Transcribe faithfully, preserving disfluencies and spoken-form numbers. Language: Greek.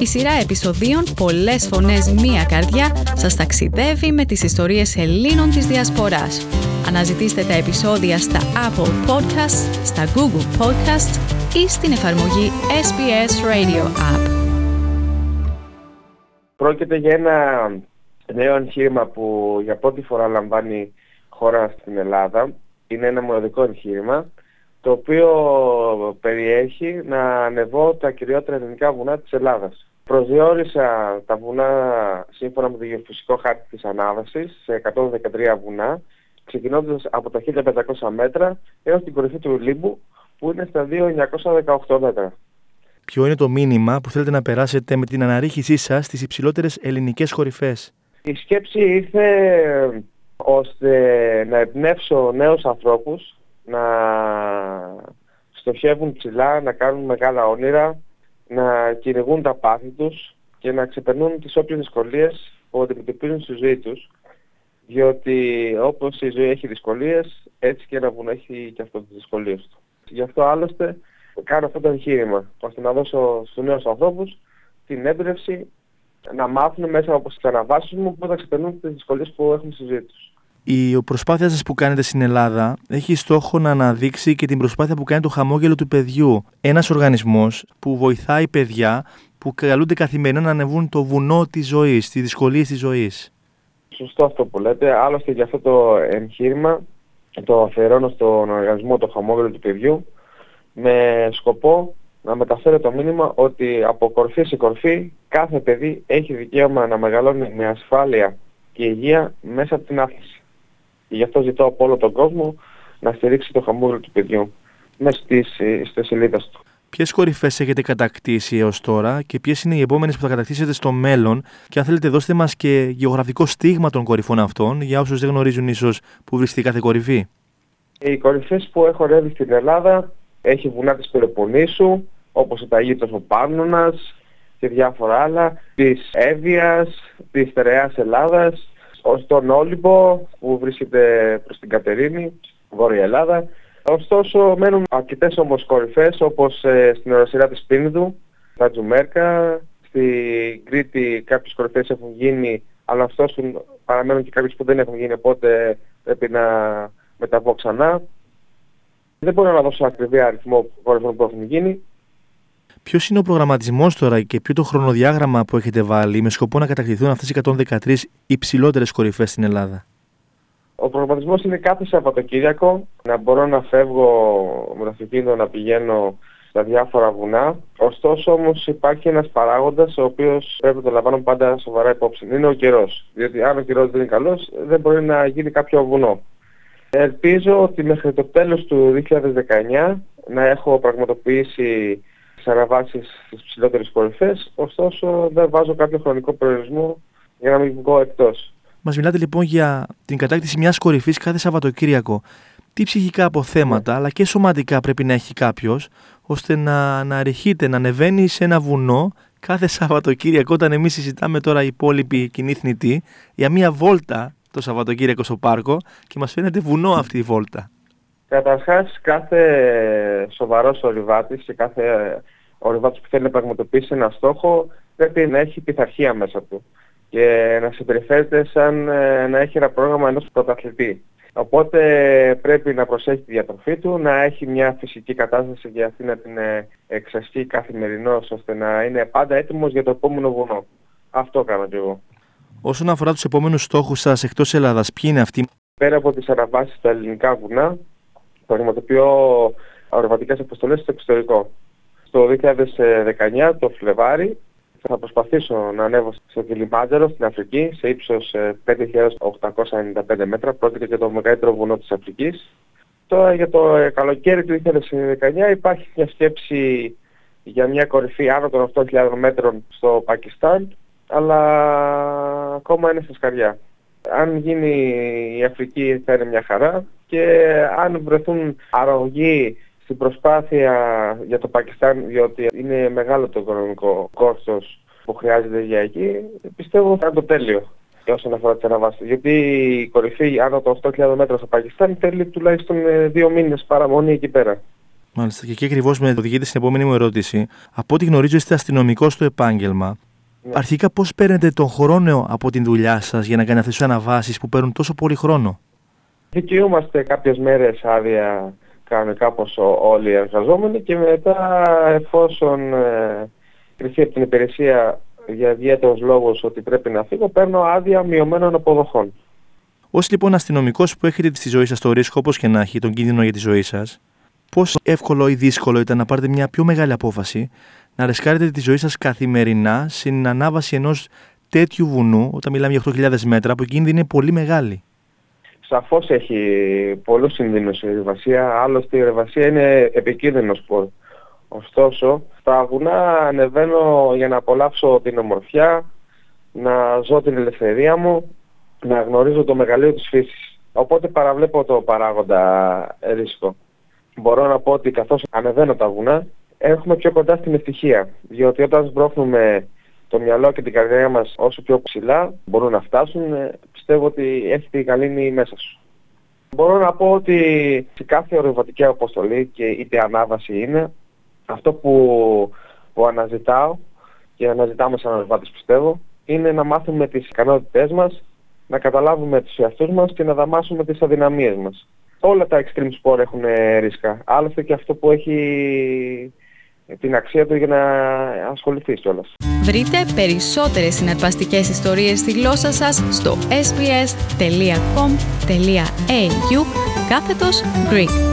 Η σειρά επεισοδίων «Πολλές φωνές, μία καρδιά» σας ταξιδεύει με τις ιστορίες Ελλήνων της Διασποράς. Αναζητήστε τα επεισόδια στα Apple Podcasts, στα Google Podcasts ή στην εφαρμογή ες μπι ες Radio App. Πρόκειται για ένα νέο εγχείρημα που για πρώτη φορά λαμβάνει χώρα στην Ελλάδα. Είναι ένα μοναδικό εγχείρημα, το οποίο περιέχει να ανεβώ τα κυριότερα ελληνικά βουνά της Ελλάδας. Προσδιορίσα τα βουνά σύμφωνα με το γεωφυσικό χάρτη της ανάβασης σε εκατόν δεκατρία βουνά, ξεκινώντας από τα χίλια πεντακόσια μέτρα έως την κορυφή του Λίμπου, που είναι στα δύο χιλιάδες εννιακόσια δεκαοκτώ μέτρα. Ποιο είναι το μήνυμα που θέλετε να περάσετε με την αναρρίχησή σας στις υψηλότερες ελληνικές κορυφές? Η σκέψη ήρθε ώστε να εμπνεύσω νέους ανθρώπους να στοχεύουν ψηλά, να κάνουν μεγάλα όνειρα, να κυνηγούν τα πάθη τους και να ξεπερνούν τις όποιες δυσκολίες που αντιμετωπίζουν στη ζωή τους. Διότι όπως η ζωή έχει δυσκολίες, έτσι και ένα βουνό έχει και αυτό τις δυσκολίες του. Γι' αυτό άλλωστε κάνω αυτό το εγχείρημα, ώστε να δώσω στους νέους ανθρώπους την έμπνευση να μάθουν μέσα από τις αναβάσεις μου πώς να ξεπερνούν τις δυσκολίες που έχουν στη ζωή τους. Η προσπάθεια σας που κάνετε στην Ελλάδα έχει στόχο να αναδείξει και την προσπάθεια που κάνει το Χαμόγελο του Παιδιού. Ένας οργανισμός που βοηθάει παιδιά που καλούνται καθημερινά να ανεβούν το βουνό της ζωής, τις δυσκολίες της ζωής. Σωστό αυτό που λέτε. Άλλωστε για αυτό το εγχείρημα το αφιερώνω στον οργανισμό το Χαμόγελο του Παιδιού με σκοπό να μεταφέρω το μήνυμα ότι από κορφή σε κορφή κάθε παιδί έχει δικαίωμα να μεγαλώνει με ασφάλεια και υγεία μέσα από την άθληση. Και γι' αυτό ζητώ από όλο τον κόσμο να στηρίξει το Χαμόγελο του Παιδιού μέσα στις, στις σελίδες του. Ποιες κορυφές έχετε κατακτήσει έως τώρα και ποιες είναι οι επόμενες που θα κατακτήσετε στο μέλλον, και αν θέλετε δώστε μας και γεωγραφικό στίγμα των κορυφών αυτών για όσους δεν γνωρίζουν ίσως που βρίσκεται κάθε κορυφή. Οι κορυφές που έχω ρεύει στην Ελλάδα έχει βουνά της Πελοποννήσου, όπως ο Ταγίτος ο Πάρνωνας και διάφορα άλλα, της Εύβοιας, της Στερεάς Ελλάδας, στον Όλυμπο που βρίσκεται προς την Κατερίνη, Βόρεια Ελλάδα. Ωστόσο μένουν αρκετές όμως κορυφές, όπως ε, στην οροσειρά της Πίνδου, στα Τζουμέρκα, στην Κρήτη κάποιες κορυφές έχουν γίνει, αλλά ωστόσο παραμένουν και κάποιες που δεν έχουν γίνει, οπότε πρέπει να μεταβώ ξανά. Δεν μπορώ να δώσω ακριβή αριθμό κορυφών που έχουν γίνει. Ποιος είναι ο προγραμματισμός τώρα και ποιο το χρονοδιάγραμμα που έχετε βάλει με σκοπό να κατακτηθούν αυτές οι εκατόν δεκατρείς υψηλότερες κορυφές στην Ελλάδα? Ο προγραμματισμός είναι κάθε Σαββατοκύριακο να μπορώ να φεύγω με το αυτοκίνητο να πηγαίνω στα διάφορα βουνά. Ωστόσο όμως υπάρχει ένας παράγοντας ο οποίος πρέπει να το λαμβάνω πάντα σοβαρά υπόψη. Είναι ο καιρός. Διότι αν ο καιρός δεν είναι καλός δεν μπορεί να γίνει κάποιο βουνό. Ελπίζω ότι μέχρι το τέλος του δύο χιλιάδες δεκαεννιά να έχω πραγματοποιήσει τις αναβάσεις στις ψηλότερες κορυφές. Ωστόσο δεν βάζω κάποιο χρονικό περιορισμό για να μην βγω εκτός. Μας μιλάτε λοιπόν για την κατάκτηση μιας κορυφής κάθε Σαββατοκύριακο. Τι ψυχικά αποθέματα, yeah. αλλά και σωματικά πρέπει να έχει κάποιος, ώστε να, να ρηχείται, να ανεβαίνει σε ένα βουνό κάθε Σαββατοκύριακο, όταν εμείς συζητάμε τώρα οι υπόλοιποι κοινοί θνητοί για μια βόλτα το Σαββατοκύριακο στο πάρκο και μας φαίνεται βουνό αυτή η βόλτα. Καταρχάς, κάθε σοβαρός ορειβάτης και κάθε ορειβάτης που θέλει να πραγματοποιήσει ένα στόχο πρέπει να έχει πειθαρχία μέσα του και να συμπεριφέρεται σαν να έχει ένα πρόγραμμα ενός πρωταθλητή. Οπότε πρέπει να προσέχει τη διατροφή του, να έχει μια φυσική κατάσταση για αυτή να την εξασκεί καθημερινώς, ώστε να είναι πάντα έτοιμος για το επόμενο βουνό. Αυτό κάνω και εγώ. Όσον αφορά τους επόμενους στόχους σας εκτός Ελλάδας, ποιοι είναι αυτοί? Πέρα από τις αναβάσεις στα ελληνικά βουνά, πραγματοποιώ ορειβατικές αποστολές στο εξωτερικό. Στο δύο χιλιάδες δεκαεννιά, το Φλεβάρι, θα προσπαθήσω να ανέβω στο Κιλιμάντζαρο στην Αφρική σε ύψος πέντε χιλιάδες οκτακόσια ενενήντα πέντε μέτρα. Πρόκειται για το μεγαλύτερο βουνό της Αφρικής. Τώρα για το καλοκαίρι του δύο χιλιάδες δεκαεννιά υπάρχει μια σκέψη για μια κορυφή άνω των οκτώ χιλιάδων μέτρων στο Πακιστάν, αλλά ακόμα είναι στα σκαριά. Αν γίνει η Αφρική θα είναι μια χαρά, και αν βρεθούν αρρωγοί στην προσπάθεια για το Πακιστάν, διότι είναι μεγάλο το οικονομικό κόστος που χρειάζεται για εκεί, πιστεύω θα είναι το τέλειο όσον αφορά τις αναβάσεις. Γιατί η κορυφή άνω των οκτώ χιλιάδων μέτρων στο Πακιστάν θέλει τουλάχιστον δύο μήνες παραμονή εκεί πέρα. Μάλιστα. Και εκεί ακριβώς με οδηγείται στην επόμενη μου ερώτηση. Από ό,τι γνωρίζω, είστε αστυνομικός στο επάγγελμα. Ναι. Αρχικά, πώς παίρνετε τον χρόνο από την δουλειά σας για να κάνετε αυτές τις αναβάσεις που παίρνουν τόσο πολύ χρόνο? Δικαιούμαστε κάποιες μέρες άδεια κανονικά όπως όλοι οι εργαζόμενοι και μετά, εφόσον ε, κρυφθεί από την υπηρεσία για ιδιαίτερους λόγους ότι πρέπει να φύγω, παίρνω άδεια μειωμένων αποδοχών. Ως λοιπόν αστυνομικός που έχετε στη ζωή σας το ρίσκο, όπως και να έχει, τον κίνδυνο για τη ζωή σας, πόσο εύκολο ή δύσκολο ήταν να πάρετε μια πιο μεγάλη απόφαση, να ρισκάρετε τη ζωή σας καθημερινά στην ανάβαση ενός τέτοιου βουνού, όταν μιλάμε για οκτώ χιλιάδες μέτρα, που η κίνδυνη είναι πολύ μεγάλη? Σαφώς έχει πολλούς κινδύνους η ρεβασία, άλλωστε η ρεβασία είναι επικίνδυνος σπορ. Ωστόσο, στα βουνά ανεβαίνω για να απολαύσω την ομορφιά, να ζω την ελευθερία μου, να γνωρίζω το μεγαλείο της φύσης. Οπότε παραβλέπω το παράγοντα ρίσκο. Μπορώ να πω ότι καθώς ανεβαίνω τα βουνά, έχουμε πιο κοντά στην ευτυχία. Διότι όταν σμπρώχνουμε το μυαλό και την καρδιά μας όσο πιο ψηλά μπορούν να φτάσουν, πιστεύω ότι έχει τη γαλήνη μέσα σου. Μπορώ να πω ότι σε κάθε ορειβατική αποστολή, και είτε ανάβαση είναι, αυτό που, που αναζητάω και αναζητάμε σαν ορειβάτες, πιστεύω, είναι να μάθουμε τις ικανότητές μας, να καταλάβουμε τους εαυτούς μας και να δαμάσουμε τις αδυναμίες μας. Όλα τα extreme sport έχουν ρίσκα. Άλλωστε και αυτό που έχει την αξία του για να ασχοληθείς κιόλας. Βρείτε περισσότερες συναρπαστικές ιστορίες στη γλώσσα σας στο sbs.com.au κάθετος Greek.